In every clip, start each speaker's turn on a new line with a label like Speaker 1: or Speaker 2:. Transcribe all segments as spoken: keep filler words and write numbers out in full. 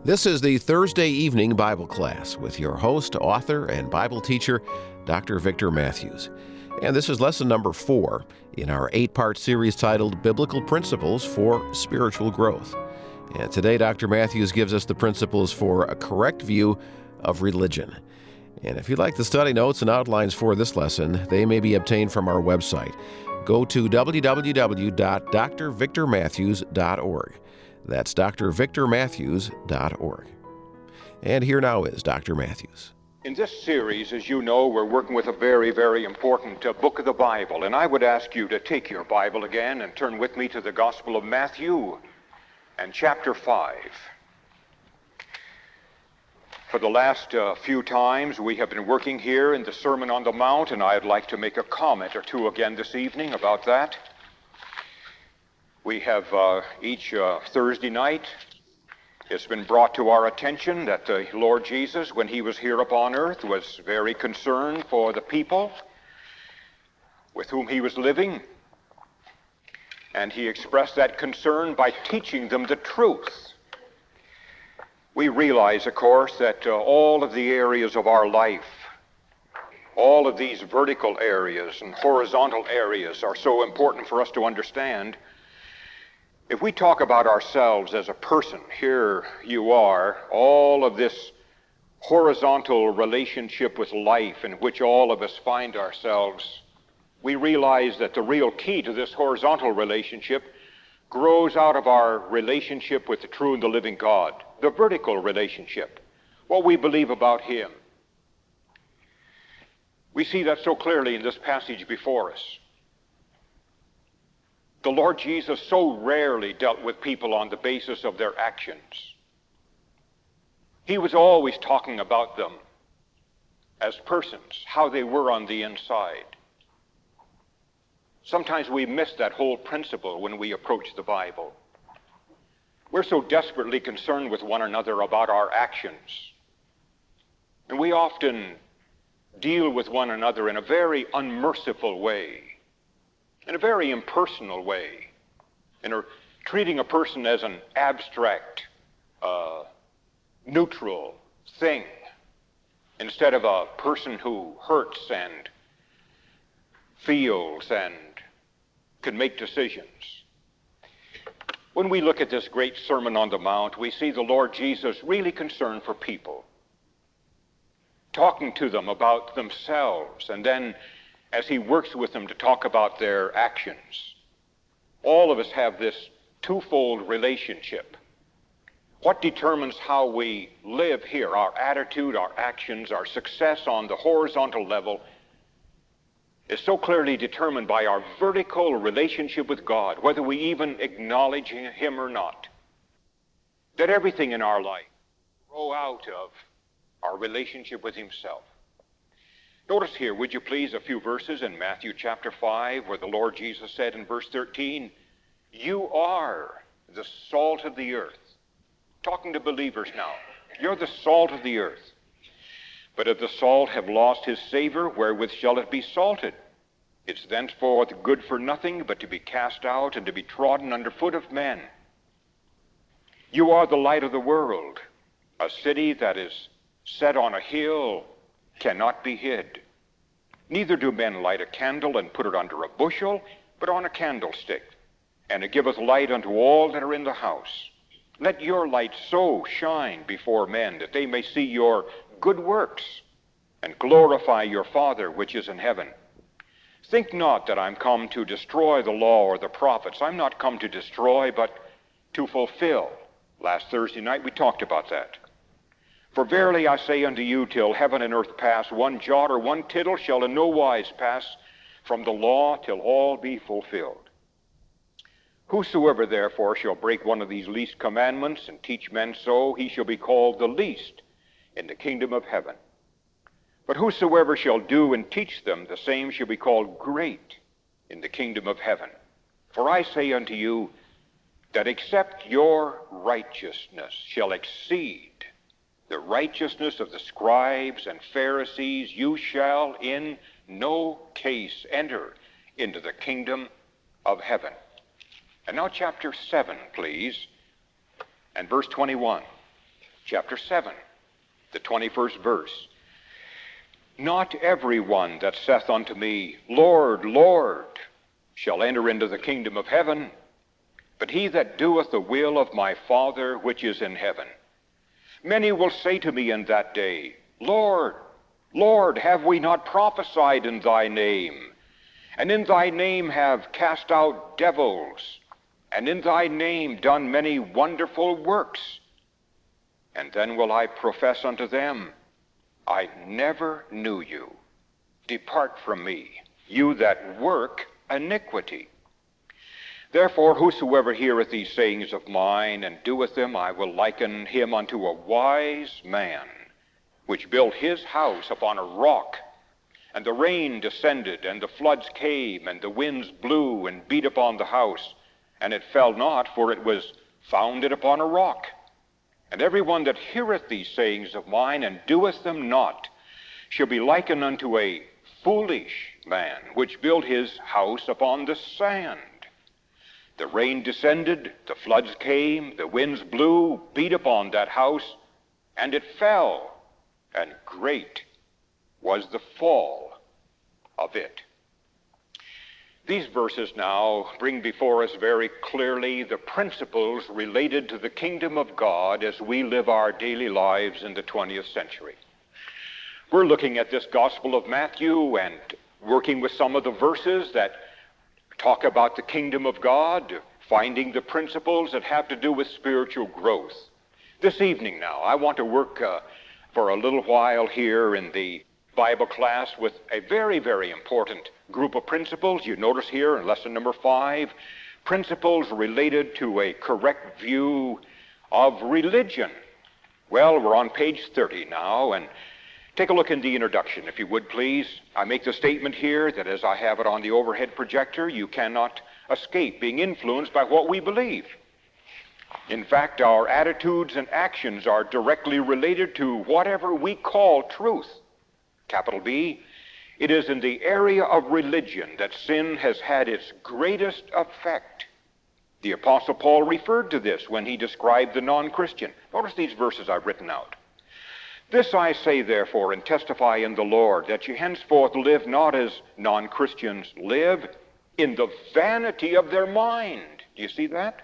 Speaker 1: This is the Thursday evening Bible class with your host, author, and Bible teacher, Doctor Victor Matthews. And this is lesson number four in our eight-part series titled Biblical Principles for Spiritual Growth. And today, Doctor Matthews gives us the principles for a correct view of religion. And if you'd like the study notes and outlines for this lesson, they may be obtained from our website. Go to w w w dot d r victor matthews dot org. That's d r victor matthews dot org. And here now is Doctor Matthews.
Speaker 2: In this series, as you know, we're working with a very, very important uh, book of the Bible. And I would ask you to take your Bible again and turn with me to the Gospel of Matthew and chapter five. For the last uh, few times, we have been working here in the Sermon on the Mount, and I'd like to make a comment or two again this evening about that. We have uh, each uh, Thursday night, it's been brought to our attention that the Lord Jesus, when he was here upon earth, was very concerned for the people with whom he was living. And he expressed that concern by teaching them the truth. We realize, of course, that uh, all of the areas of our life, all of these vertical areas and horizontal areas are so important for us to understand. If we talk about ourselves as a person, here you are, all of this horizontal relationship with life in which all of us find ourselves, we realize that the real key to this horizontal relationship grows out of our relationship with the true and the living God, the vertical relationship, what we believe about him. We see that so clearly in this passage before us. The Lord Jesus so rarely dealt with people on the basis of their actions. He was always talking about them as persons, how they were on the inside. Sometimes we miss that whole principle when we approach the Bible. We're so desperately concerned with one another about our actions. And we often deal with one another in a very unmerciful way, in a very impersonal way, and are treating a person as an abstract, uh, neutral thing, instead of a person who hurts and feels and can make decisions. When we look at this great Sermon on the Mount, we see the Lord Jesus really concerned for people, talking to them about themselves, and then as he works with them to talk about their actions. All of us have this twofold relationship. What determines how we live here, our attitude, our actions, our success on the horizontal level, is so clearly determined by our vertical relationship with God, whether we even acknowledge him or not. That everything in our life grow out of our relationship with himself. Notice here, would you please, a few verses in Matthew chapter five, where the Lord Jesus said in verse thirteen, "You are the salt of the earth." Talking to believers now. You're the salt of the earth. But if the salt have lost his savor, wherewith shall it be salted? It's thenceforth good for nothing but to be cast out and to be trodden under foot of men. You are the light of the world. A city that is set on a hill cannot be hid. Neither do men light a candle and put it under a bushel, but on a candlestick, and it giveth light unto all that are in the house. Let your light so shine before men that they may see your good works and glorify your Father which is in heaven. Think not that I'm come to destroy the law or the prophets. I'm not come to destroy, but to fulfill. Last Thursday night we talked about that. For verily I say unto you, till heaven and earth pass, one jot or one tittle shall in no wise pass from the law till all be fulfilled. Whosoever therefore shall break one of these least commandments and teach men so, he shall be called the least in the kingdom of heaven. But whosoever shall do and teach them, the same shall be called great in the kingdom of heaven. For I say unto you, that except your righteousness shall exceed the righteousness of the scribes and Pharisees, you shall in no case enter into the kingdom of heaven. And now chapter seven, please, and verse twenty-one. chapter seven, the twenty-first verse. Not every one that saith unto me, Lord, Lord, shall enter into the kingdom of heaven, but he that doeth the will of my Father which is in heaven. Many will say to me in that day, Lord, Lord, have we not prophesied in thy name? And in thy name have cast out devils, and in thy name done many wonderful works. And then will I profess unto them, I never knew you. Depart from me, you that work iniquity. Therefore, whosoever heareth these sayings of mine, and doeth them, I will liken him unto a wise man, which built his house upon a rock. And the rain descended, and the floods came, and the winds blew, and beat upon the house. And it fell not, for it was founded upon a rock. And every one that heareth these sayings of mine, and doeth them not, shall be likened unto a foolish man, which built his house upon the sand. The rain descended, the floods came, the winds blew, beat upon that house, and it fell, and great was the fall of it. These verses now bring before us very clearly the principles related to the kingdom of God as we live our daily lives in the twentieth century. We're looking at this Gospel of Matthew and working with some of the verses that talk about the kingdom of God, finding the principles that have to do with spiritual growth. This evening now, I want to work uh, for a little while here in the Bible class with a very, very important group of principles. You notice here in lesson number five, principles related to a correct view of religion. Well, we're on page thirty now, and take a look in the introduction, if you would, please. I make the statement here that as I have it on the overhead projector, you cannot escape being influenced by what we believe. In fact, our attitudes and actions are directly related to whatever we call truth. Capital B, it is in the area of religion that sin has had its greatest effect. The Apostle Paul referred to this when he described the non-Christian. Notice these verses I've written out. This I say, therefore, and testify in the Lord, that ye henceforth live not as non-Christians live, in the vanity of their mind. Do you see that?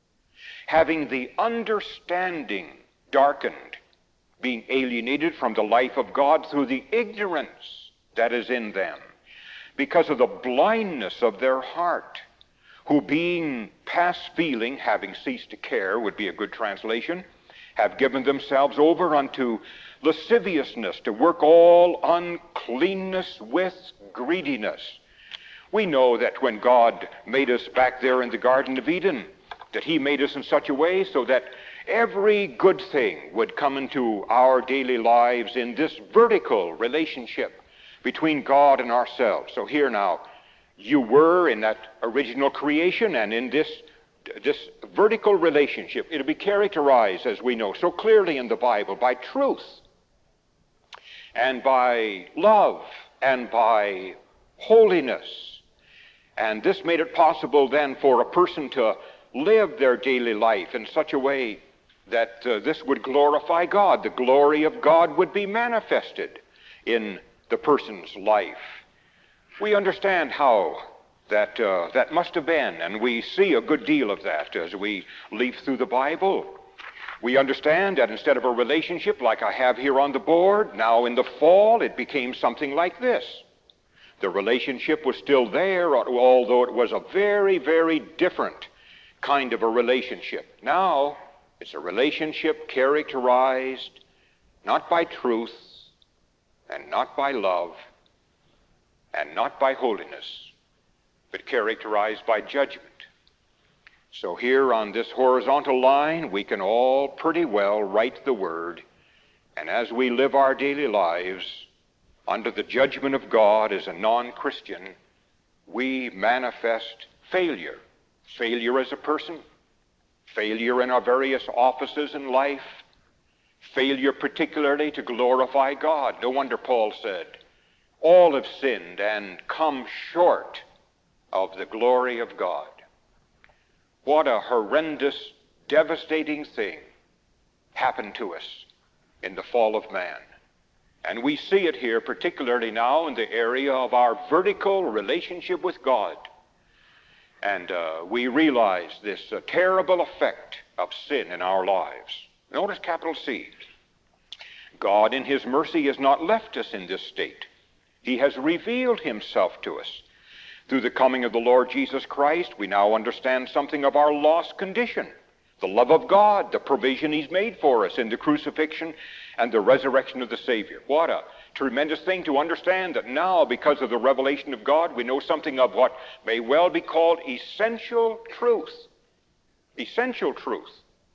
Speaker 2: Having the understanding darkened, being alienated from the life of God through the ignorance that is in them, because of the blindness of their heart, who being past feeling, having ceased to care, would be a good translation, have given themselves over unto lasciviousness, to work all uncleanness with greediness. We know that when God made us back there in the Garden of Eden, that he made us in such a way so that every good thing would come into our daily lives in this vertical relationship between God and ourselves. So here now, you were in that original creation, and in this, this vertical relationship, it'll be characterized, as we know so clearly in the Bible, by truth, and by love, and by holiness. And this made it possible then for a person to live their daily life in such a way that uh, this would glorify God. The glory of God would be manifested in the person's life. We understand how that uh, that must have been, and we see a good deal of that as we leaf through the Bible. We understand that instead of a relationship like I have here on the board, now in the fall it became something like this. The relationship was still there, although it was a very, very different kind of a relationship. Now, it's a relationship characterized not by truth, and not by love, and not by holiness, but characterized by judgment. So here on this horizontal line, we can all pretty well write the word, and as we live our daily lives under the judgment of God as a non-Christian, we manifest failure. Failure as a person, failure in our various offices in life, failure particularly to glorify God. No wonder Paul said, all have sinned and come short of the glory of God. What a horrendous, devastating thing happened to us in the fall of man. And we see it here particularly now in the area of our vertical relationship with God. And uh, we realize this uh, terrible effect of sin in our lives. Notice capital C. God in his mercy has not left us in this state. He has revealed himself to us. Through the coming of the Lord Jesus Christ, we now understand something of our lost condition. The love of God, the provision he's made for us in the crucifixion and the resurrection of the Savior. What a tremendous thing to understand that now, because of the revelation of God, we know something of what may well be called essential truth. Essential truth.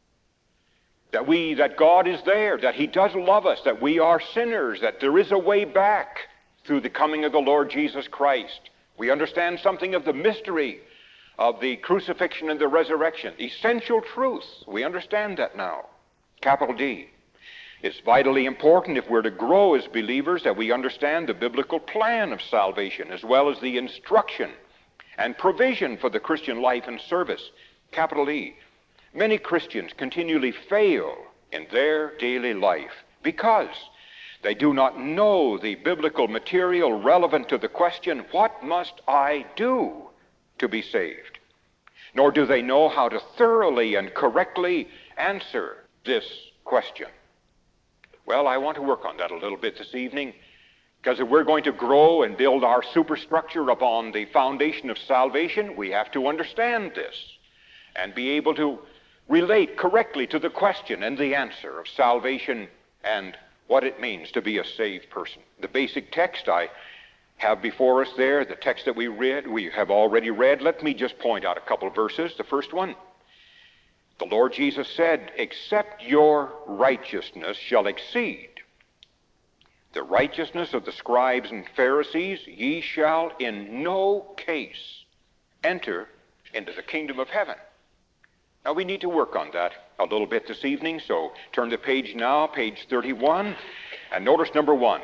Speaker 2: That we, that God is there, that he does love us, that we are sinners, that there is a way back through the coming of the Lord Jesus Christ. We understand something of the mystery of the crucifixion and the resurrection. Essential truth. We understand that now. Capital D. It's vitally important if we're to grow as believers that we understand the biblical plan of salvation as well as the instruction and provision for the Christian life and service. Capital E. Many Christians continually fail in their daily life because they do not know the biblical material relevant to the question, what must I do to be saved? Nor do they know how to thoroughly and correctly answer this question. Well, I want to work on that a little bit this evening, because if we're going to grow and build our superstructure upon the foundation of salvation, we have to understand this and be able to relate correctly to the question and the answer of salvation and what it means to be a saved person. The basic text I have before us there, the text that we read, we have already read. Let me just point out a couple of verses. The first one, the Lord Jesus said, except your righteousness shall exceed the righteousness of the scribes and Pharisees, ye shall in no case enter into the kingdom of heaven. Now we need to work on that a little bit this evening, so turn the page now, page thirty-one, and notice number one.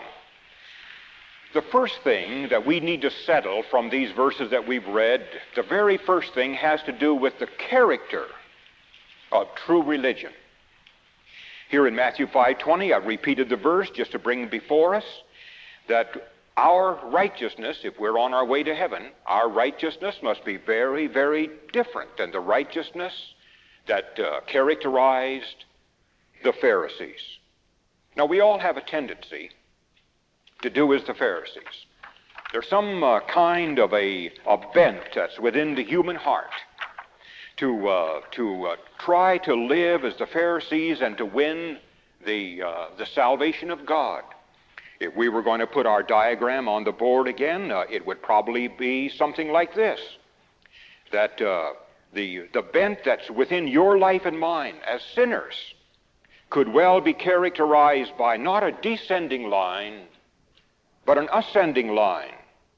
Speaker 2: The first thing that we need to settle from these verses that we've read, the very first thing has to do with the character of true religion. Here in Matthew five twenty, I've repeated the verse just to bring before us that our righteousness, if we're on our way to heaven, our righteousness must be very, very different than the righteousness that uh, characterized the Pharisees. Now, we all have a tendency to do as the Pharisees. There's some uh, kind of a, a bent that's within the human heart to, uh, to uh, try to live as the Pharisees and to win the, uh, the salvation of God. If we were going to put our diagram on the board again, uh, it would probably be something like this, that uh, the, the bent that's within your life and mine as sinners could well be characterized by not a descending line, but an ascending line.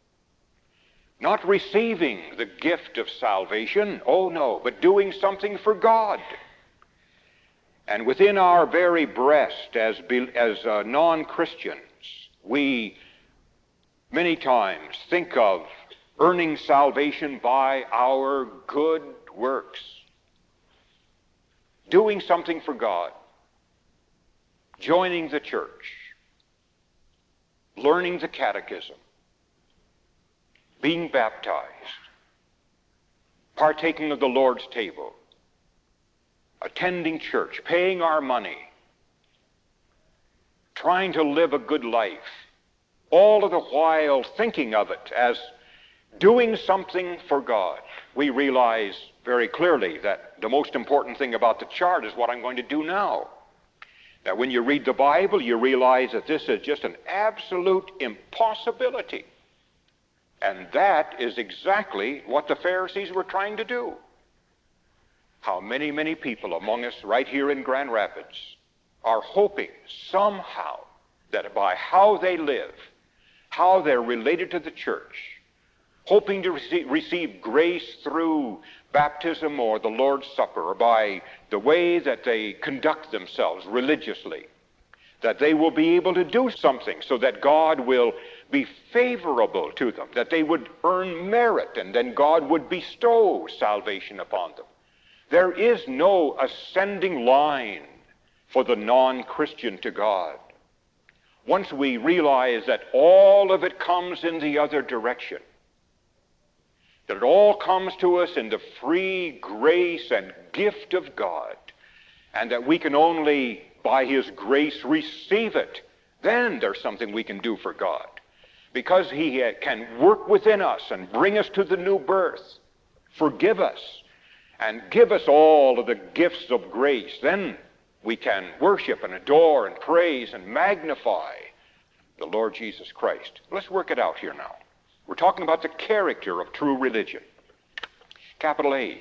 Speaker 2: Not receiving the gift of salvation, oh no, but doing something for God. And within our very breast as, as uh, non-Christians, we many times think of earning salvation by our good works. Doing something for God. Joining the church. Learning the catechism. Being baptized. Partaking of the Lord's table. Attending church. Paying our money. Trying to live a good life. All of the while thinking of it as doing something for God. We realize very clearly that the most important thing about the chart is what I'm going to do now. Now, when you read the Bible, you realize that this is just an absolute impossibility. And that is exactly what the Pharisees were trying to do. How many, many people among us right here in Grand Rapids are hoping somehow that by how they live, how they're related to the church, hoping to receive, receive grace through baptism or the Lord's Supper, or by the way that they conduct themselves religiously, that they will be able to do something so that God will be favorable to them, that they would earn merit, and then God would bestow salvation upon them. There is no ascending line for the non-Christian to God. Once we realize that all of it comes in the other direction, that it all comes to us in the free grace and gift of God, and that we can only, by His grace, receive it, then there's something we can do for God. Because He can work within us and bring us to the new birth, forgive us, and give us all of the gifts of grace, then we can worship and adore and praise and magnify the Lord Jesus Christ. Let's work it out here now. We're talking about the character of true religion. Capital A.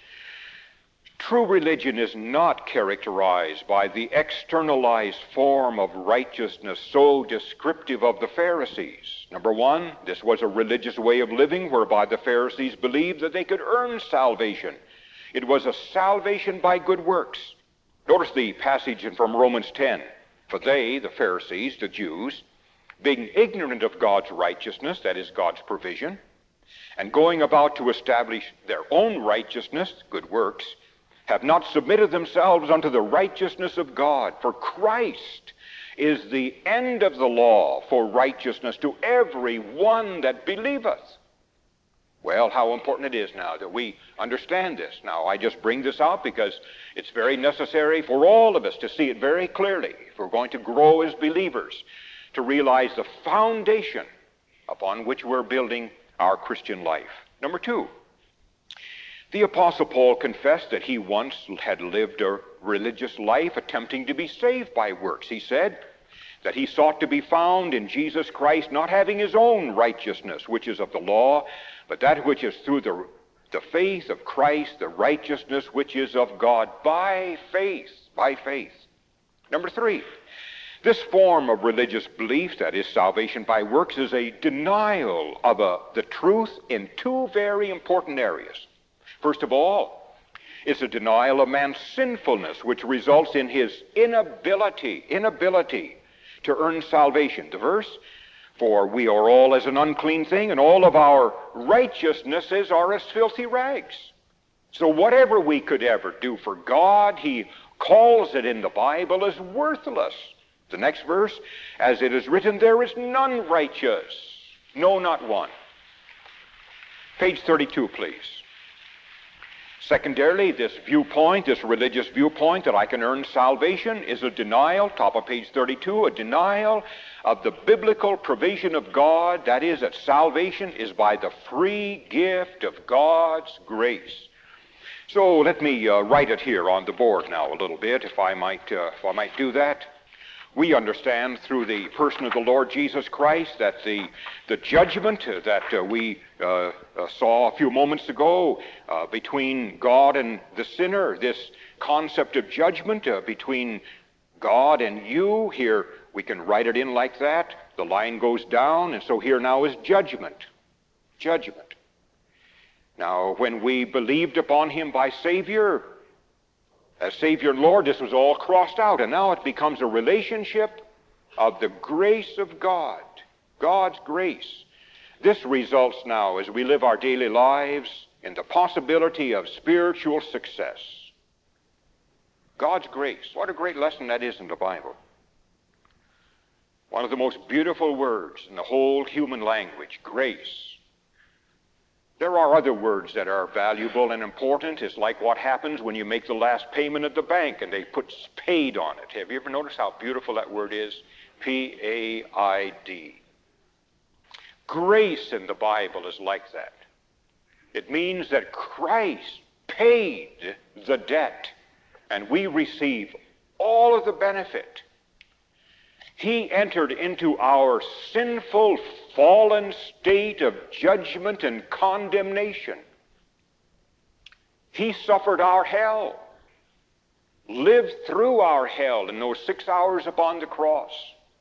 Speaker 2: True religion is not characterized by the externalized form of righteousness so descriptive of the Pharisees. Number one, this was a religious way of living whereby the Pharisees believed that they could earn salvation. It was a salvation by good works. Notice the passage from Romans ten. For they, the Pharisees, the Jews, being ignorant of God's righteousness, that is God's provision, and going about to establish their own righteousness, good works, have not submitted themselves unto the righteousness of God. For Christ is the end of the law for righteousness to every one that believeth. Well, how important it is now that we understand this. Now, I just bring this out because it's very necessary for all of us to see it very clearly if we're going to grow as believers, to realize the foundation upon which we're building our Christian life. Number two, the Apostle Paul confessed that he once had lived a religious life attempting to be saved by works. He said that he sought to be found in Jesus Christ, not having his own righteousness, which is of the law, but that which is through the, the faith of Christ, the righteousness which is of God by faith, by faith. Number three, this form of religious belief, that is salvation by works, is a denial of a, the truth in two very important areas. First of all, it's a denial of man's sinfulness, which results in his inability, inability to earn salvation. The verse, for we are all as an unclean thing, and all of our righteousnesses are as filthy rags. So whatever we could ever do for God, he calls it in the Bible as worthless. The next verse, as it is written, there is none righteous, no, not one. Page thirty-two, please. Secondarily, this viewpoint, this religious viewpoint that I can earn salvation is a denial, top of page thirty-two, a denial of the biblical provision of God, that is, that salvation is by the free gift of God's grace. So let me uh, write it here on the board now a little bit, if I might, uh, if I might do that. We understand through the person of the Lord Jesus Christ that the, the judgment that uh, we uh, uh, saw a few moments ago uh, between God and the sinner, this concept of judgment uh, between God and you, here we can write it in like that. The line goes down, and so here now is judgment. Judgment. Now, when we believed upon him by Savior, as Savior and Lord, this was all crossed out, and now it becomes a relationship of the grace of God, God's grace. This results now, as we live our daily lives, in the possibility of spiritual success. God's grace. What a great lesson that is in the Bible. One of the most beautiful words in the whole human language, grace. There are other words that are valuable and important. It's like what happens when you make the last payment at the bank and they put paid on it. Have you ever noticed how beautiful that word is? P A I D. Grace in the Bible is like that. It means that Christ paid the debt and we receive all of the benefit. He entered into our sinful, fallen state of judgment and condemnation. He suffered our hell, lived through our hell in those six hours upon the cross,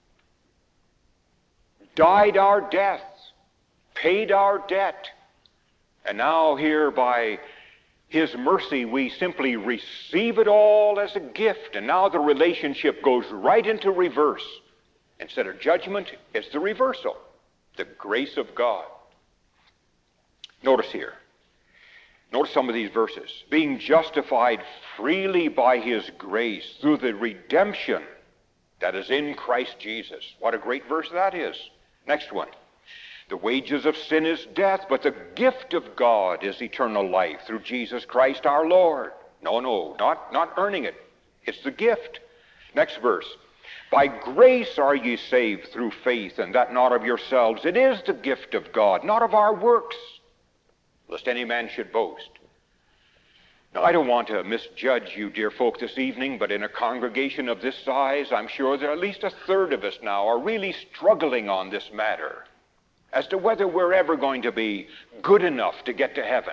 Speaker 2: died our death, paid our debt, and now here by his mercy we simply receive it all as a gift, and now the relationship goes right into reverse. Instead of judgment, it's the reversal, the grace of God. Notice here, Notice some of these verses. Being justified freely by his grace through the redemption that is in Christ Jesus. What a great verse that is. Next one. The wages of sin is death, but the gift of God is eternal life through Jesus Christ our Lord. No, no, not, not earning it. It's the gift. Next verse. By grace are ye saved through faith, and that not of yourselves. It is the gift of God, not of our works, lest any man should boast. Now, I don't want to misjudge you, dear folk, this evening, but in a congregation of this size, I'm sure that at least a third of us now are really struggling on this matter as to whether we're ever going to be good enough to get to heaven.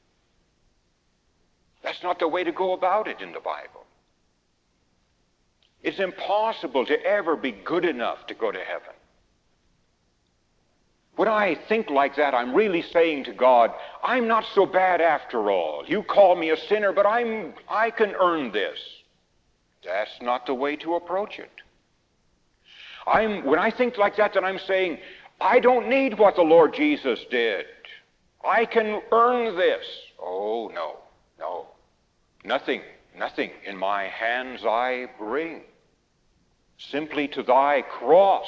Speaker 2: That's not the way to go about it in the Bible. It's impossible to ever be good enough to go to heaven. When I think like that, I'm really saying to God, I'm not so bad after all. You call me a sinner, but I'm, I can earn this. That's not the way to approach it. I'm, when I think like that, then I'm saying, I don't need what the Lord Jesus did. I can earn this. Oh, no, no. Nothing, nothing in my hands I bring. Simply to thy cross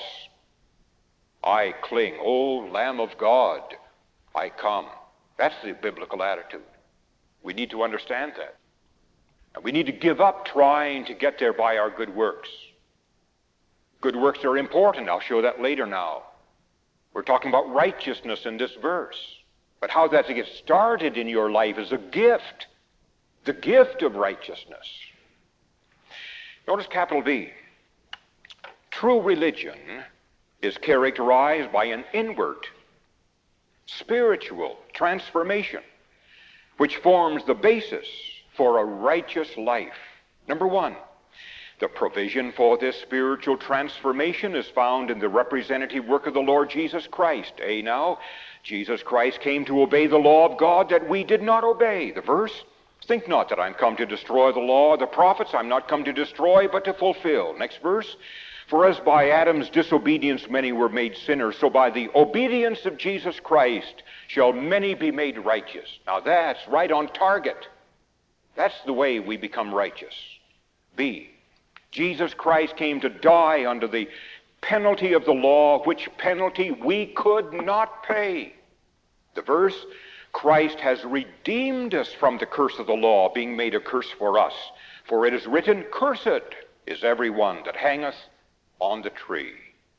Speaker 2: I cling. O Lamb of God, I come. That's the biblical attitude. We need to understand that. And we need to give up trying to get there by our good works. Good works are important. I'll show that later now. We're talking about righteousness in this verse. But how that to get started in your life is a gift. The gift of righteousness. Notice capital B. True religion is characterized by an inward, spiritual transformation, which forms the basis for a righteous life. Number one, the provision for this spiritual transformation is found in the representative work of the Lord Jesus Christ. A now, Jesus Christ came to obey the law of God that we did not obey. The verse, think not that I'm come to destroy the law of the prophets. I'm not come to destroy, but to fulfill. Next verse. For as by Adam's disobedience many were made sinners, so by the obedience of Jesus Christ shall many be made righteous. Now that's right on target. That's the way we become righteous. B. Jesus Christ came to die under the penalty of the law, which penalty we could not pay. The verse, Christ has redeemed us from the curse of the law, being made a curse for us. For it is written, Cursed is every one that hangeth on the tree.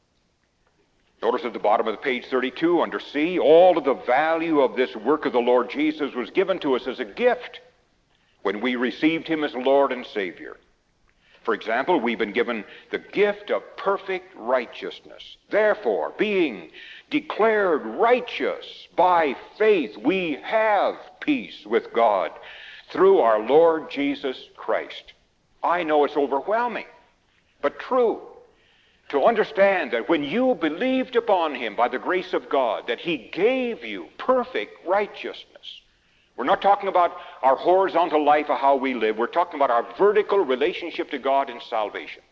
Speaker 2: Notice at the bottom of the page thirty-two, under C, all of the value of this work of the Lord Jesus was given to us as a gift when we received him as Lord and Savior. For example, we've been given the gift of perfect righteousness. Therefore, being declared righteous by faith, we have peace with God through our Lord Jesus Christ. I know it's overwhelming, but true. To understand that when you believed upon him by the grace of God, that he gave you perfect righteousness. We're not talking about our horizontal life of how we live. We're talking about our vertical relationship to God in salvation.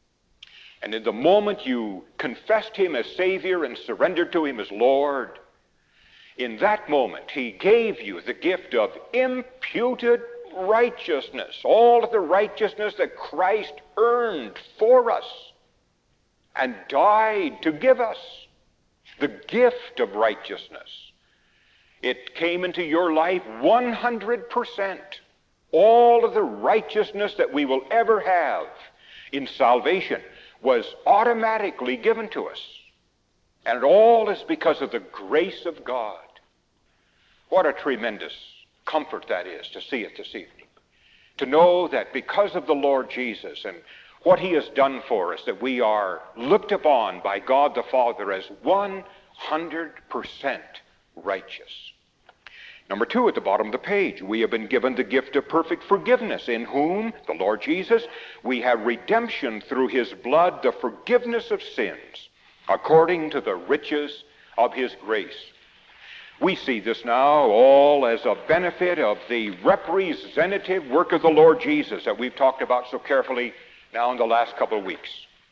Speaker 2: And in the moment you confessed him as Savior and surrendered to him as Lord, in that moment he gave you the gift of imputed righteousness, all of the righteousness that Christ earned for us and died to give us. The gift of righteousness. It came into your life one hundred percent. All of the righteousness that we will ever have in salvation was automatically given to us. And it all is because of the grace of God. What a tremendous comfort that is to see it this evening. To know that because of the Lord Jesus and what he has done for us, that we are looked upon by God the Father as one hundred percent righteous. Number two, at the bottom of the page, we have been given the gift of perfect forgiveness, in whom, the Lord Jesus, we have redemption through his blood, the forgiveness of sins, according to the riches of his grace. We see this now all as a benefit of the representative work of the Lord Jesus that we've talked about so carefully now in the last couple of weeks.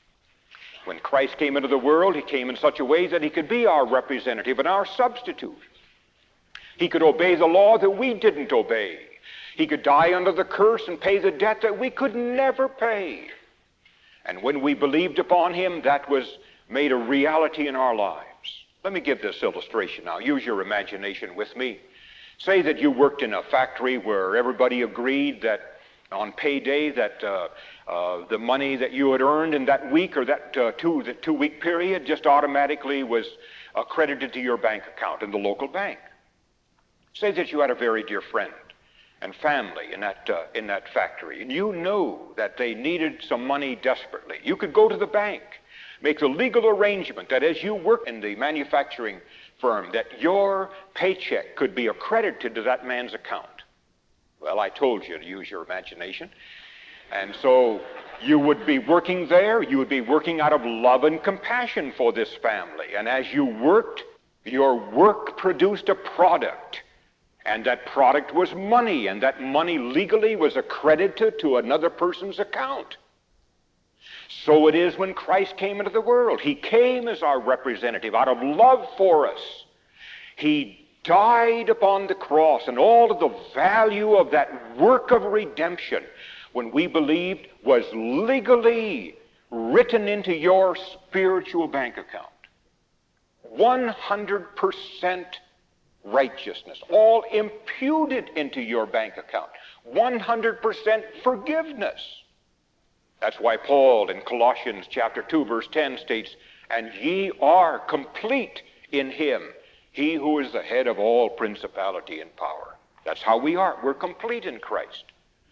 Speaker 2: When Christ came into the world, he came in such a way that he could be our representative and our substitute. He could obey the law that we didn't obey. He could die under the curse and pay the debt that we could never pay. And when we believed upon him, that was made a reality in our lives. Let me give this illustration now. Use your imagination with me. Say that you worked in a factory where everybody agreed that on payday that uh, uh, the money that you had earned in that week or that uh, two, the two-week period just automatically was uh, credited to your bank account in the local bank. Say that you had a very dear friend and family in that, uh, in that factory, and you knew that they needed some money desperately. You could go to the bank, make the legal arrangement that as you work in the manufacturing firm, that your paycheck could be accredited to that man's account. Well, I told you to use your imagination. And so you would be working there, you would be working out of love and compassion for this family. And as you worked, your work produced a product. And that product was money, and that money legally was accredited to another person's account. So it is when Christ came into the world. He came as our representative out of love for us. He died upon the cross, and all of the value of that work of redemption, when we believed, was legally written into your spiritual bank account. one hundred percent righteousness, all imputed into your bank account. one hundred percent forgiveness. That's why Paul in Colossians chapter two verse ten states, "And ye are complete in him, he who is the head of all principality and power." That's how we are. We're complete in Christ.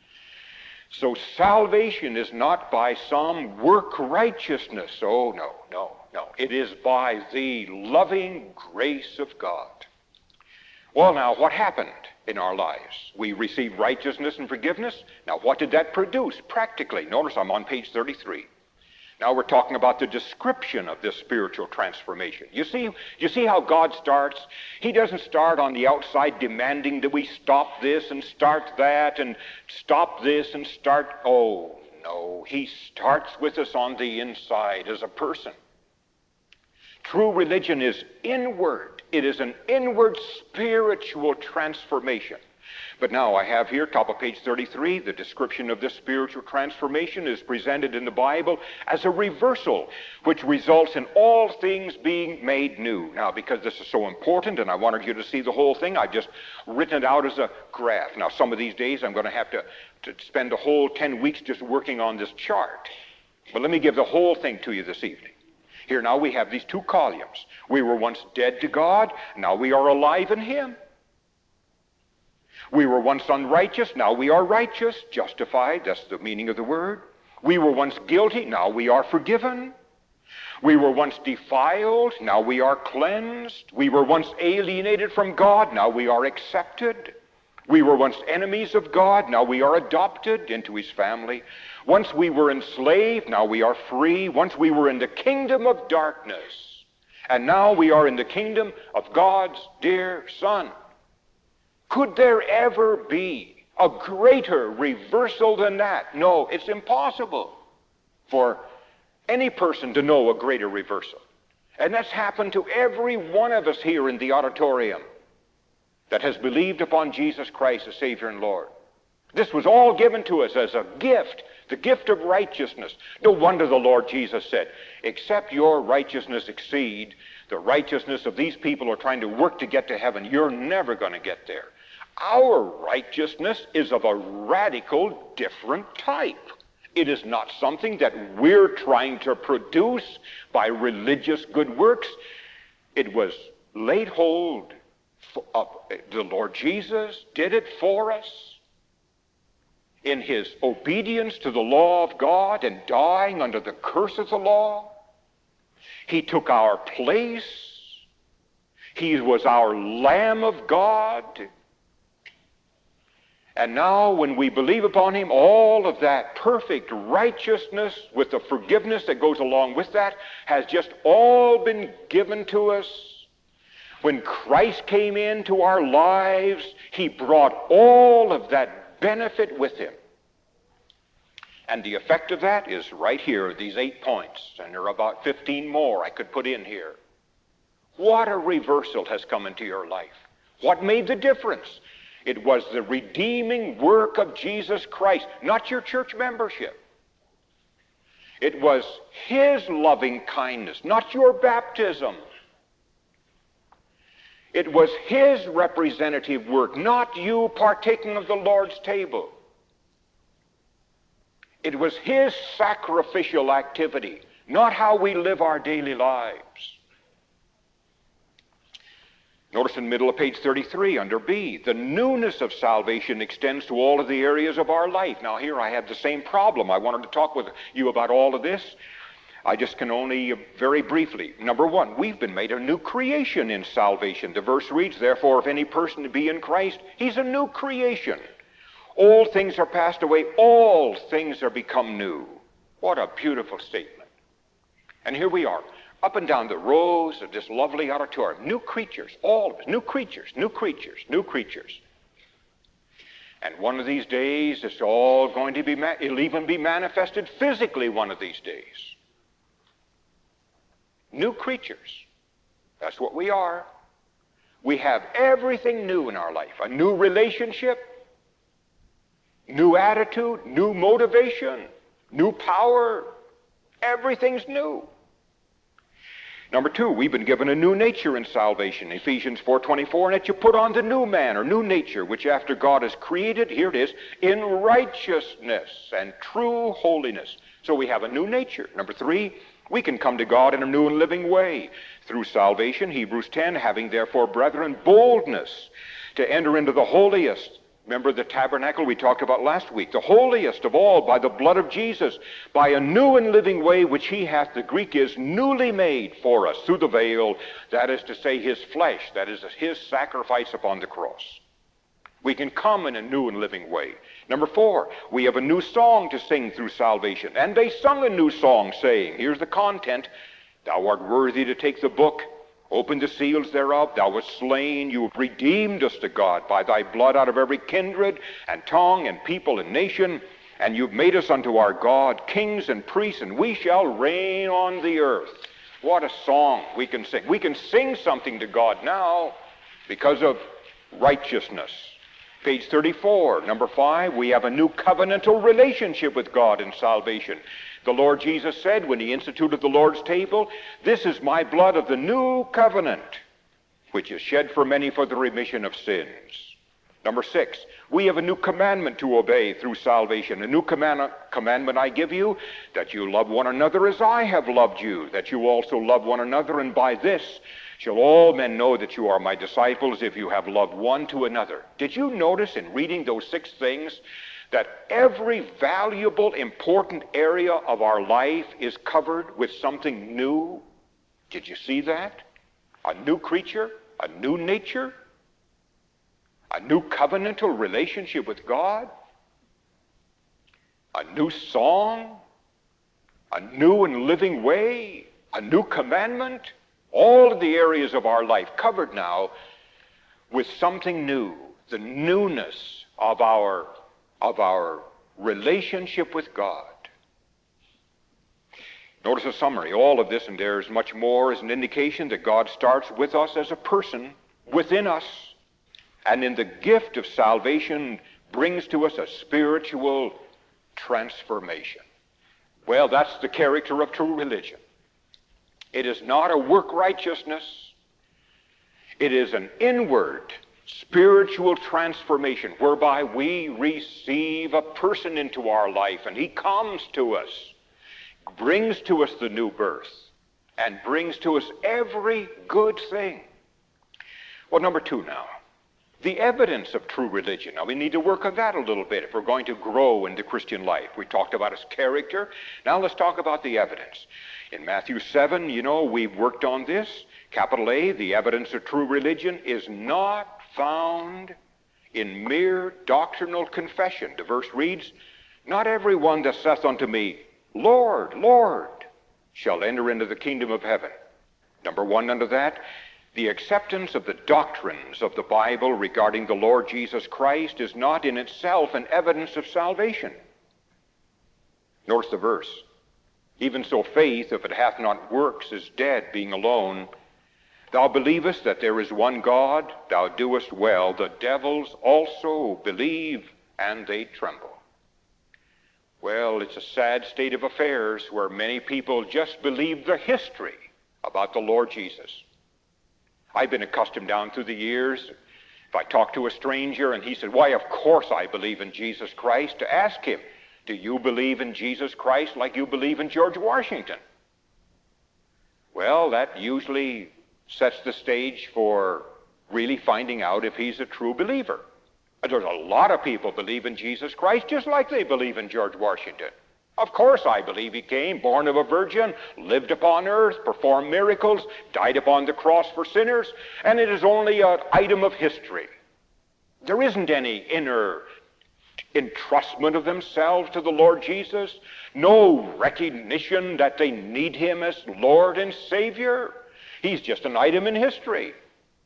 Speaker 2: So salvation is not by some work righteousness. Oh, no, no, no. It is by the loving grace of God. Well, now, what happened in our lives? We received righteousness and forgiveness. Now, what did that produce practically? Notice I'm on page thirty-three. Now we're talking about the description of this spiritual transformation. You see, you see how God starts? He doesn't start on the outside demanding that we stop this and start that and stop this and start... Oh, no. He starts with us on the inside as a person. True religion is inward. It is an inward spiritual transformation. But now I have here, top of page thirty-three, the description of this spiritual transformation is presented in the Bible as a reversal, which results in all things being made new. Now, because this is so important, and I wanted you to see the whole thing, I've just written it out as a graph. Now, some of these days I'm going to have to, to spend a whole ten weeks just working on this chart. But let me give the whole thing to you this evening. Here now we have these two columns. We were once dead to God, now we are alive in him. We were once unrighteous, now we are righteous, justified, that's the meaning of the word. We were once guilty, now we are forgiven. We were once defiled, now we are cleansed. We were once alienated from God, now we are accepted. We were once enemies of God, now we are adopted into his family. Once we were enslaved, now we are free. Once we were in the kingdom of darkness, and now we are in the kingdom of God's dear Son. Could there ever be a greater reversal than that? No, it's impossible for any person to know a greater reversal. And that's happened to every one of us here in the auditorium that has believed upon Jesus Christ as Savior and Lord. This was all given to us as a gift, the gift of righteousness. No wonder the Lord Jesus said, except your righteousness exceed the righteousness of these people who are trying to work to get to heaven, you're never going to get there. Our righteousness is of a radical different type. It is not something that we're trying to produce by religious good works. It was laid hold of, the Lord Jesus did it for us in his obedience to the law of God and dying under the curse of the law. He took our place. He was our Lamb of God. And now when we believe upon him, all of that perfect righteousness with the forgiveness that goes along with that has just all been given to us. When Christ came into our lives, he brought all of that benefit with him. And the effect of that is right here, these eight points. And there are about fifteen more I could put in here. What a reversal has come into your life. What made the difference? It was the redeeming work of Jesus Christ, not your church membership. It was his loving kindness, not your baptism. It was his representative work, not you partaking of the Lord's table. It was his sacrificial activity, not how we live our daily lives. Notice in the middle of page thirty-three, under B, the newness of salvation extends to all of the areas of our life. Now here I have the same problem. I wanted to talk with you about all of this. I just can only uh, very briefly. Number one, we've been made a new creation in salvation. The verse reads, therefore, if any person be in Christ, he's a new creation. All things are passed away. All things are become new. What a beautiful statement. And here we are, up and down the rows of this lovely auditorium. New creatures, all of us. New creatures, new creatures, new creatures. And one of these days, it's all going to be, ma- it'll even be manifested physically one of these days. New creatures. That's what we are. We have everything new in our life. A new relationship, new attitude, new motivation, new power. Everything's new. Number two, we've been given a new nature in salvation. Ephesians four twenty-four, and that you put on the new man or new nature, which after God has created, here it is, in righteousness and true holiness. So we have a new nature. Number three, we can come to God in a new and living way through salvation. Hebrews ten, having therefore, brethren, boldness to enter into the holiest. Remember the tabernacle we talked about last week. The holiest of all by the blood of Jesus, by a new and living way which he hath, the Greek is, newly made for us through the veil, that is to say his flesh, that is his sacrifice upon the cross. We can come in a new and living way. Number four, we have a new song to sing through salvation. And they sung a new song, saying, here's the content, thou art worthy to take the book, open the seals thereof, thou wast slain, you have redeemed us to God by thy blood out of every kindred and tongue and people and nation, and you've made us unto our God kings and priests, and we shall reign on the earth. What a song we can sing. We can sing something to God now because of righteousness. Page thirty-four, number five, we have a new covenantal relationship with God in salvation. The Lord Jesus said when he instituted the Lord's table, this is my blood of the new covenant, which is shed for many for the remission of sins. Number six, we have a new commandment to obey through salvation. A new command- commandment I give you, that you love one another as I have loved you, that you also love one another, and by this shall all men know that you are my disciples, if you have loved one to another. Did you notice in reading those six things that every valuable, important area of our life is covered with something new? Did you see that? A new creature, a new nature, a new covenantal relationship with God, a new song, a new and living way, a new commandment. All of the areas of our life covered now with something new, the newness of our, of our relationship with God. Notice a summary. All of this, and there's much more, is an indication that God starts with us as a person, within us, and in the gift of salvation brings to us a spiritual transformation. Well, that's the character of true religion. It is not a work righteousness. It is an inward spiritual transformation whereby we receive a person into our life, and he comes to us, brings to us the new birth, and brings to us every good thing. Well, number two now, the evidence of true religion. Now we need to work on that a little bit if we're going to grow in the Christian life. We talked about his character. Now let's talk about the evidence. In Matthew seven, you know, we've worked on this. Capital A, the evidence of true religion is not found in mere doctrinal confession. The verse reads, not everyone that saith unto me, Lord, Lord, shall enter into the kingdom of heaven. Number one under that, the acceptance of the doctrines of the Bible regarding the Lord Jesus Christ is not in itself an evidence of salvation. Notice the verse. Even so faith, if it hath not works, is dead, being alone. Thou believest that there is one God, thou doest well. The devils also believe, and they tremble. Well, it's a sad state of affairs where many people just believe the history about the Lord Jesus. I've been accustomed down through the years, if I talk to a stranger and he said, why, of course I believe in Jesus Christ, to ask him, do you believe in Jesus Christ like you believe in George Washington? Well, that usually sets the stage for really finding out if he's a true believer. And there's a lot of people believe in Jesus Christ just like they believe in George Washington. Of course I believe he came, born of a virgin, lived upon earth, performed miracles, died upon the cross for sinners, and it is only an item of history. There isn't any inner entrustment of themselves to the Lord Jesus, no recognition that they need him as Lord and Savior. He's just an item in history.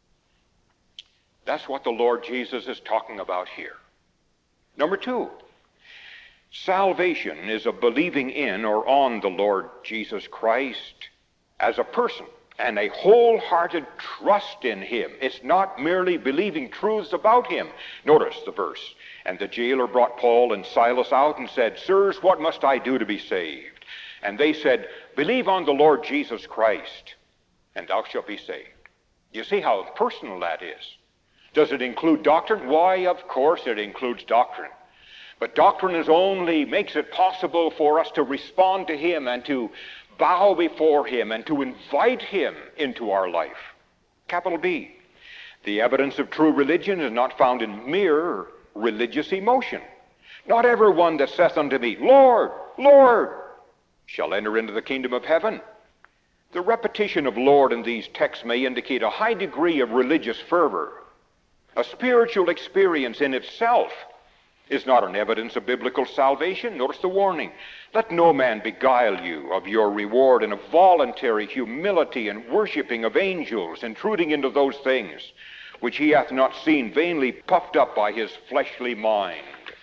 Speaker 2: That's what the Lord Jesus is talking about here. Number two, salvation is a believing in or on the Lord Jesus Christ as a person and a wholehearted trust in him. It's not merely believing truths about him. Notice the verse. And the jailer brought Paul and Silas out and said, Sirs, what must I do to be saved? And they said, believe on the Lord Jesus Christ, and thou shalt be saved. You see how personal that is. Does it include doctrine? Why, of course it includes doctrine. But doctrine is only makes it possible for us to respond to him and to bow before him and to invite him into our life. Capital B. The evidence of true religion is not found in mere religious emotion. Not everyone that saith unto me, Lord, Lord, shall enter into the kingdom of heaven. The repetition of Lord in these texts may indicate a high degree of religious fervor. A spiritual experience in itself is not an evidence of biblical salvation. Notice the warning. Let no man beguile you of your reward in a voluntary humility and worshiping of angels, intruding into those things which he hath not seen, vainly puffed up by his fleshly mind.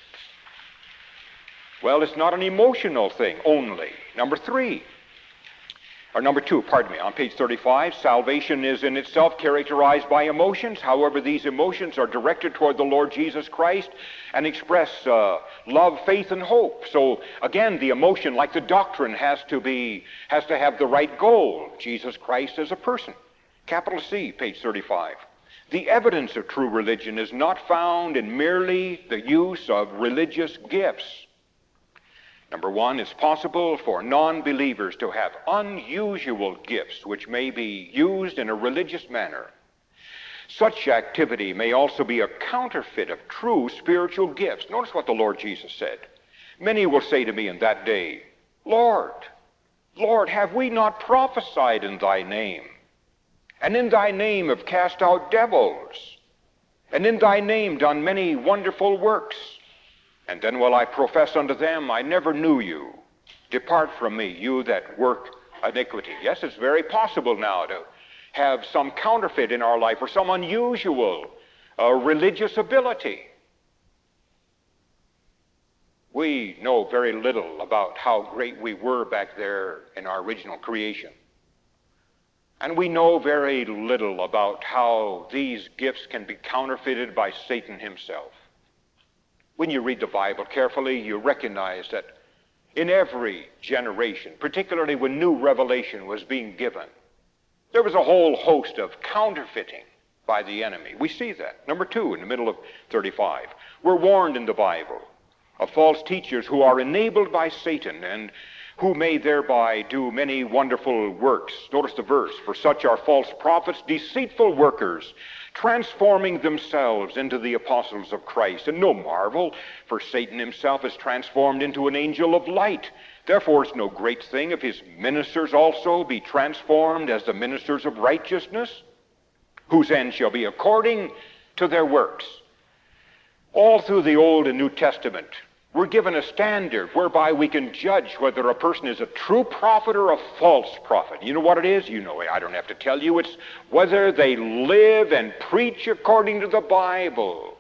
Speaker 2: Well, it's not an emotional thing only. Number three, or number two, pardon me, on page thirty-five, salvation is in itself characterized by emotions. However, these emotions are directed toward the Lord Jesus Christ and express uh, love, faith, and hope. So again, the emotion, like the doctrine, has to be, has to have the right goal, Jesus Christ as a person. Capital C, page thirty-five. The evidence of true religion is not found in merely the use of religious gifts. Number one, it's possible for non-believers to have unusual gifts which may be used in a religious manner. Such activity may also be a counterfeit of true spiritual gifts. Notice what the Lord Jesus said. Many will say to me in that day, Lord, Lord, have we not prophesied in thy name? And in thy name have cast out devils? And in thy name done many wonderful works? And then will I profess unto them, I never knew you. Depart from me, you that work iniquity. Yes, it's very possible now to have some counterfeit in our life or some unusual uh, religious ability. We know very little about how great we were back there in our original creation. And we know very little about how these gifts can be counterfeited by Satan himself. When you read the Bible carefully, you recognize that in every generation, particularly when new revelation was being given, there was a whole host of counterfeiting by the enemy. We see that. Number two, in the middle of thirty-five, we're warned in the Bible of false teachers who are enabled by Satan and who may thereby do many wonderful works. Notice the verse. For such are false prophets, deceitful workers, transforming themselves into the apostles of Christ. And no marvel, for Satan himself is transformed into an angel of light. Therefore it's no great thing if his ministers also be transformed as the ministers of righteousness, whose end shall be according to their works. All through the Old and New Testament, we're given a standard whereby we can judge whether a person is a true prophet or a false prophet. You know what it is? You know it. I don't have to tell you. It's whether they live and preach according to the Bible.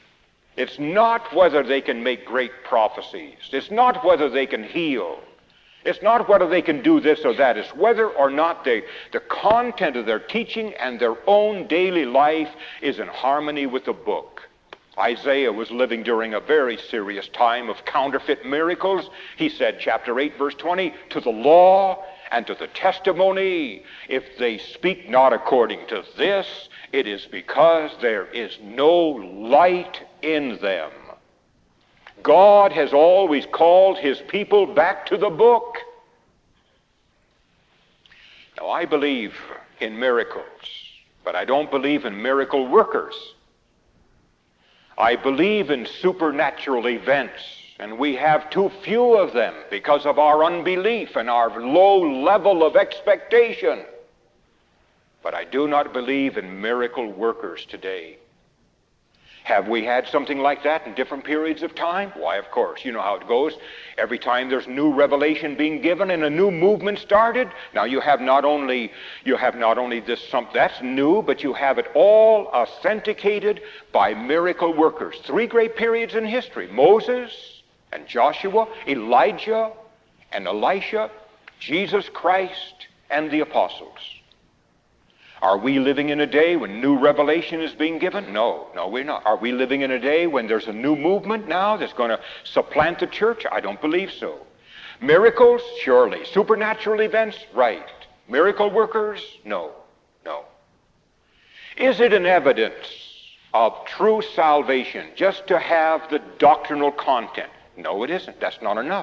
Speaker 2: It's not whether they can make great prophecies. It's not whether they can heal. It's not whether they can do this or that. It's whether or not they, the content of their teaching and their own daily life is in harmony with the book. Isaiah was living during a very serious time of counterfeit miracles. He said, chapter eight, verse twenty, to the law and to the testimony, if they speak not according to this, it is because there is no light in them. God has always called his people back to the book. Now, I believe in miracles, but I don't believe in miracle workers. I believe in supernatural events, and we have too few of them because of our unbelief and our low level of expectation. But I do not believe in miracle workers today. Have we had something like that in different periods of time? Why, of course. You know how it goes. Every time there's new revelation being given and a new movement started, now you have not only you have not only this something that's new, but you have it all authenticated by miracle workers. Three great periods in history: Moses and Joshua, Elijah and Elisha, Jesus Christ and the apostles. Are we living in a day when new revelation is being given? No, no, we're not. Are we living in a day when there's a new movement now that's going to supplant the church? I don't believe so. Miracles? Surely. Supernatural events? Right. Miracle workers? No, no. Is it an evidence of true salvation just to have the doctrinal content? No, it isn't. That's not enough.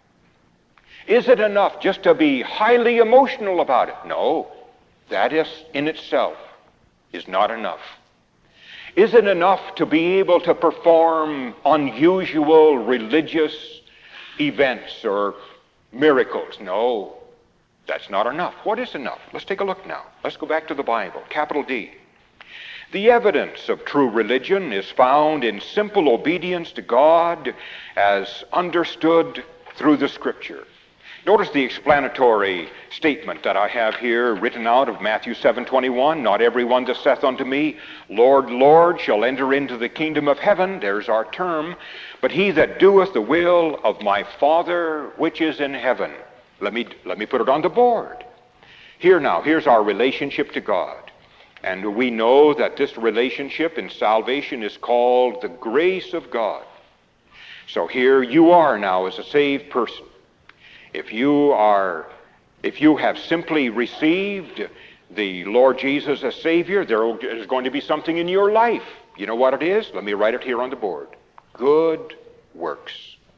Speaker 2: Is it enough just to be highly emotional about it? No. That is in itself is not enough. Is it enough to be able to perform unusual religious events or miracles? No, that's not enough. What is enough? Let's take a look now. Let's go back to the Bible, capital D. The evidence of true religion is found in simple obedience to God as understood through the Scripture. Notice the explanatory statement that I have here written out of Matthew seven twenty-one. Not everyone that saith unto me, Lord, Lord, shall enter into the kingdom of heaven. There's our term. But he that doeth the will of my Father which is in heaven. Let me, let me put it on the board. Here now, here's our relationship to God. And we know that this relationship in salvation is called the grace of God. So here you are now as a saved person. If you are, if you have simply received the Lord Jesus as Savior, there is going to be something in your life. You know what it is? Let me write it here on the board. Good works.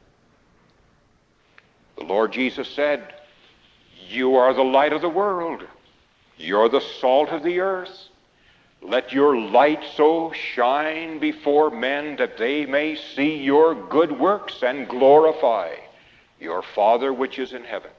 Speaker 2: The Lord Jesus said, you are the light of the world. You're the salt of the earth. Let your light so shine before men that they may see your good works and glorify your Father which is in heaven.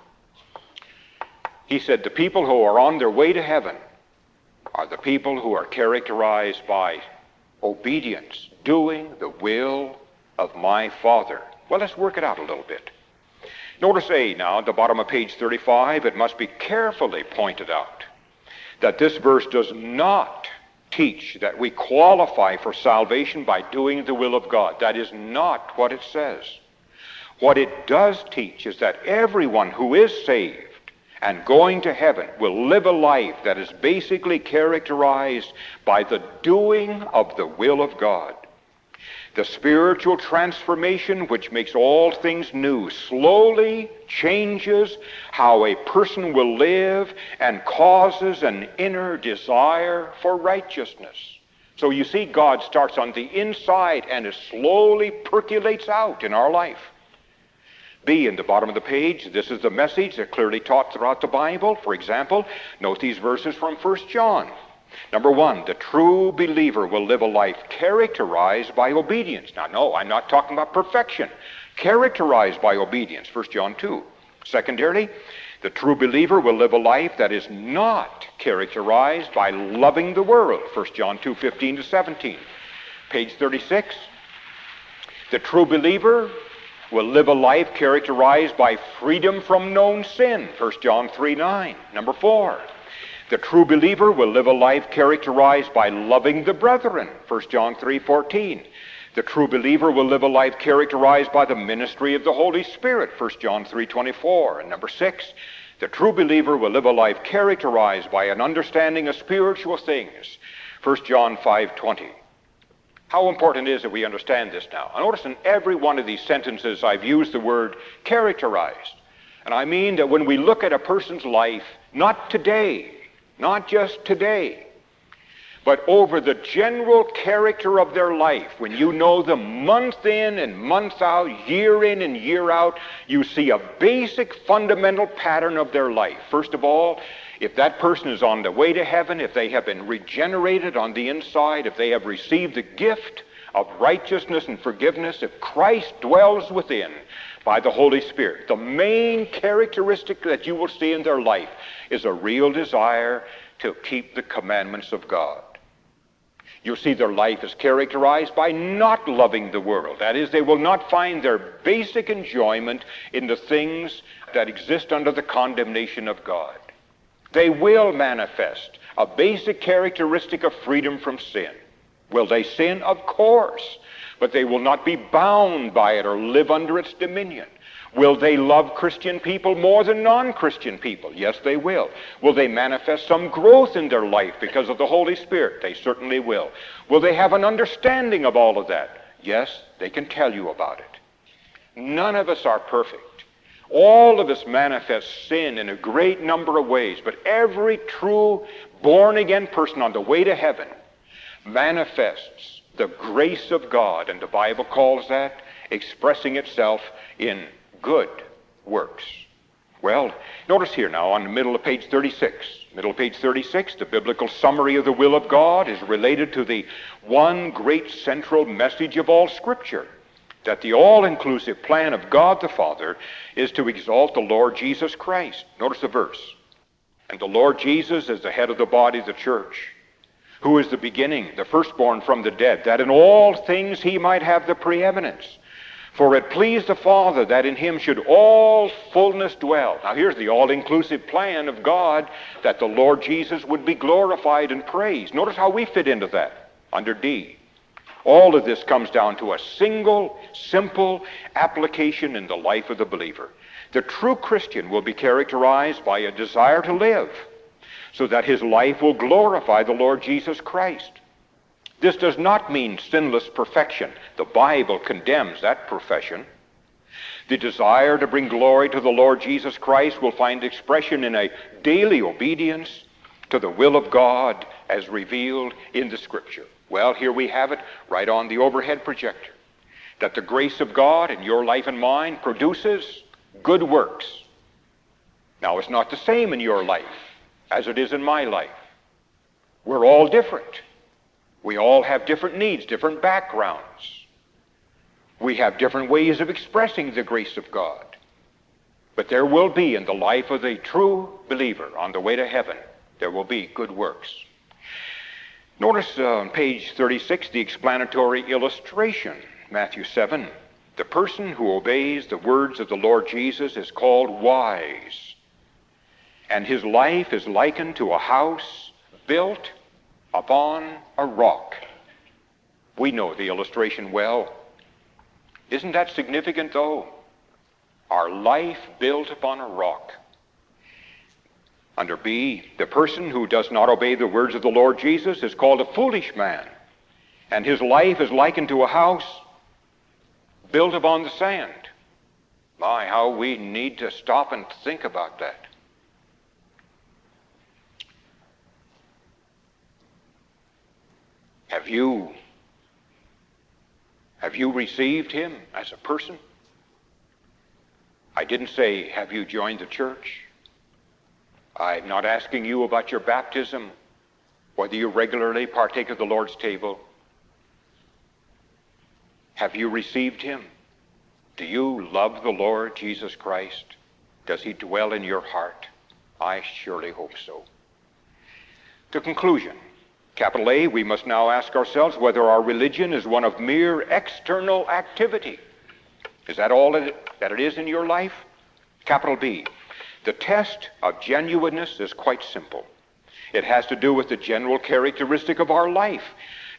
Speaker 2: He said the people who are on their way to heaven are the people who are characterized by obedience, doing the will of my Father. Well, let's work it out a little bit. Notice A now, at the bottom of page thirty-five, it must be carefully pointed out that this verse does not teach that we qualify for salvation by doing the will of God. That is not what it says. What it does teach is that everyone who is saved and going to heaven will live a life that is basically characterized by the doing of the will of God. The spiritual transformation which makes all things new slowly changes how a person will live and causes an inner desire for righteousness. So you see, God starts on the inside and it slowly percolates out in our life. B, in the bottom of the page, this is the message that clearly taught throughout the Bible. For example, note these verses from First John. Number one, the true believer will live a life characterized by obedience. Now, no, I'm not talking about perfection. Characterized by obedience, First John two. Secondarily, the true believer will live a life that is not characterized by loving the world, First John two, fifteen to seventeen. Page thirty-six, the true believer will live a life characterized by freedom from known sin, First John three, nine. Number four, the true believer will live a life characterized by loving the brethren, First John three, fourteen. The true believer will live a life characterized by the ministry of the Holy Spirit, First John three twenty-four. And number six, the true believer will live a life characterized by an understanding of spiritual things, First John five twenty. How important it is that we understand this now. I notice in every one of these sentences I've used the word characterized. And I mean that when we look at a person's life, not today, not just today, but over the general character of their life, when you know them month in and month out, year in and year out, you see a basic fundamental pattern of their life. First of all, if that person is on the way to heaven, if they have been regenerated on the inside, if they have received the gift of righteousness and forgiveness, if Christ dwells within by the Holy Spirit, the main characteristic that you will see in their life is a real desire to keep the commandments of God. You'll see their life is characterized by not loving the world. That is, they will not find their basic enjoyment in the things that exist under the condemnation of God. They will manifest a basic characteristic of freedom from sin. Will they sin? Of course. But they will not be bound by it or live under its dominion. Will they love Christian people more than non-Christian people? Yes, they will. Will they manifest some growth in their life because of the Holy Spirit? They certainly will. Will they have an understanding of all of that? Yes, they can tell you about it. None of us are perfect. All of us manifest sin in a great number of ways, but every true born-again person on the way to heaven manifests the grace of God, and the Bible calls that expressing itself in good works. Well, notice here now on the middle of page thirty-six. Middle of page thirty-six, the biblical summary of the will of God is related to the one great central message of all Scripture, that the all-inclusive plan of God the Father is to exalt the Lord Jesus Christ. Notice the verse. And the Lord Jesus is the head of the body of the church, who is the beginning, the firstborn from the dead, that in all things he might have the preeminence. For it pleased the Father that in him should all fullness dwell. Now here's the all-inclusive plan of God, that the Lord Jesus would be glorified and praised. Notice how we fit into that, under D. All of this comes down to a single, simple application in the life of the believer. The true Christian will be characterized by a desire to live so that his life will glorify the Lord Jesus Christ. This does not mean sinless perfection. The Bible condemns that profession. The desire to bring glory to the Lord Jesus Christ will find expression in a daily obedience to the will of God as revealed in the Scripture. Well, here we have it right on the overhead projector, that the grace of God in your life and mine produces good works. Now, it's not the same in your life as it is in my life. We're all different. We all have different needs, different backgrounds. We have different ways of expressing the grace of God. But there will be in the life of the true believer on the way to heaven, there will be good works. Notice uh, on page thirty-six, the explanatory illustration, Matthew seven. The person who obeys the words of the Lord Jesus is called wise, and his life is likened to a house built upon a rock. We know the illustration well. Isn't that significant, though? Our life built upon a rock. Under B, the person who does not obey the words of the Lord Jesus is called a foolish man, and his life is likened to a house built upon the sand. My, how we need to stop and think about that. Have you, have you received him as a person? I didn't say, have you joined the church? I'm not asking you about your baptism, whether you regularly partake of the Lord's table. Have you received him? Do you love the Lord Jesus Christ? Does he dwell in your heart? I surely hope so. To conclusion, capital A, we must now ask ourselves whether our religion is one of mere external activity. Is that all that it, that it is in your life? Capital B, the test of genuineness is quite simple. It has to do with the general characteristic of our life.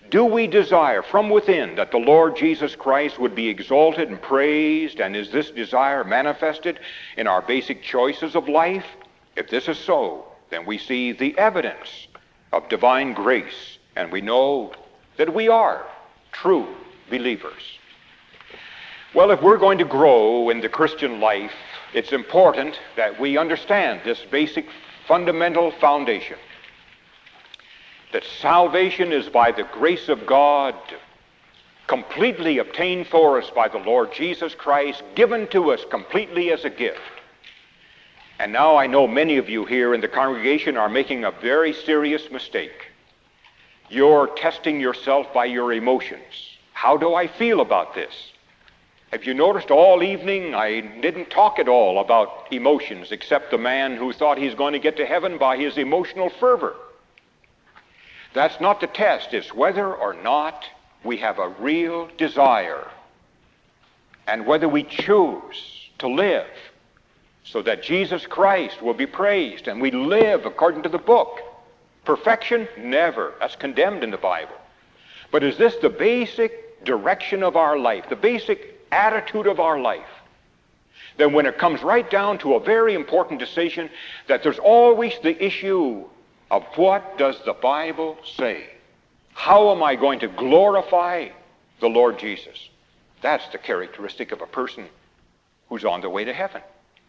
Speaker 2: Do we desire from within that the Lord Jesus Christ would be exalted and praised? And is this desire manifested in our basic choices of life? If this is so, then we see the evidence of divine grace, and we know that we are true believers. Well, if we're going to grow in the Christian life, it's important that we understand this basic fundamental foundation, that salvation is by the grace of God, completely obtained for us by the Lord Jesus Christ, given to us completely as a gift. And now I know many of you here in the congregation are making a very serious mistake. You're testing yourself by your emotions. How do I feel about this? Have you noticed all evening I didn't talk at all about emotions, except the man who thought he's going to get to heaven by his emotional fervor? That's not the test. It's whether or not we have a real desire and whether we choose to live so that Jesus Christ will be praised and we live according to the book. Perfection? Never. That's condemned in the Bible. But is this the basic direction of our life, the basic attitude of our life? Then when it comes right down to a very important decision, that there's always the issue of what does the Bible say? How am I going to glorify the Lord Jesus? That's the characteristic of a person who's on the way to heaven.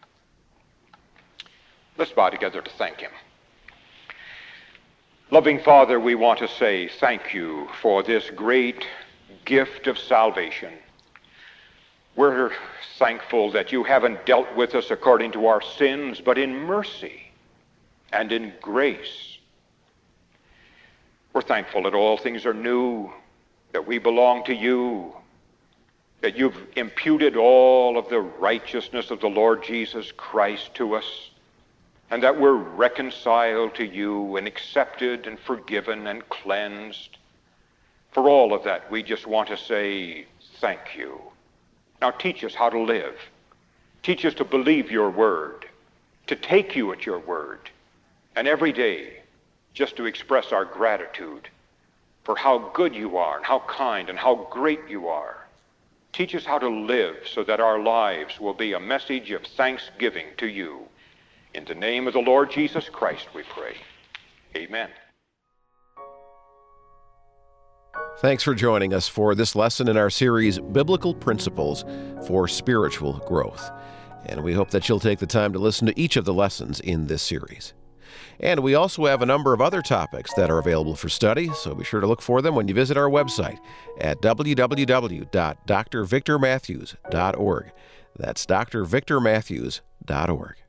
Speaker 2: Let's bow together to thank him. Loving Father, we want to say thank you for this great gift of salvation. We're thankful that you haven't dealt with us according to our sins, but in mercy and in grace. We're thankful that all things are new, that we belong to you, that you've imputed all of the righteousness of the Lord Jesus Christ to us, and that we're reconciled to you and accepted and forgiven and cleansed. For all of that, we just want to say thank you. Now teach us how to live. Teach us to believe your word, to take you at your word, and every day just to express our gratitude for how good you are and how kind and how great you are. Teach us how to live so that our lives will be a message of thanksgiving to you. In the name of the Lord Jesus Christ we pray. Amen.
Speaker 1: Thanks for joining us for this lesson in our series, Biblical Principles for Spiritual Growth. And we hope that you'll take the time to listen to each of the lessons in this series. And we also have a number of other topics that are available for study, so be sure to look for them when you visit our website at w w w dot d r victor matthews dot org. That's d r victor matthews dot org.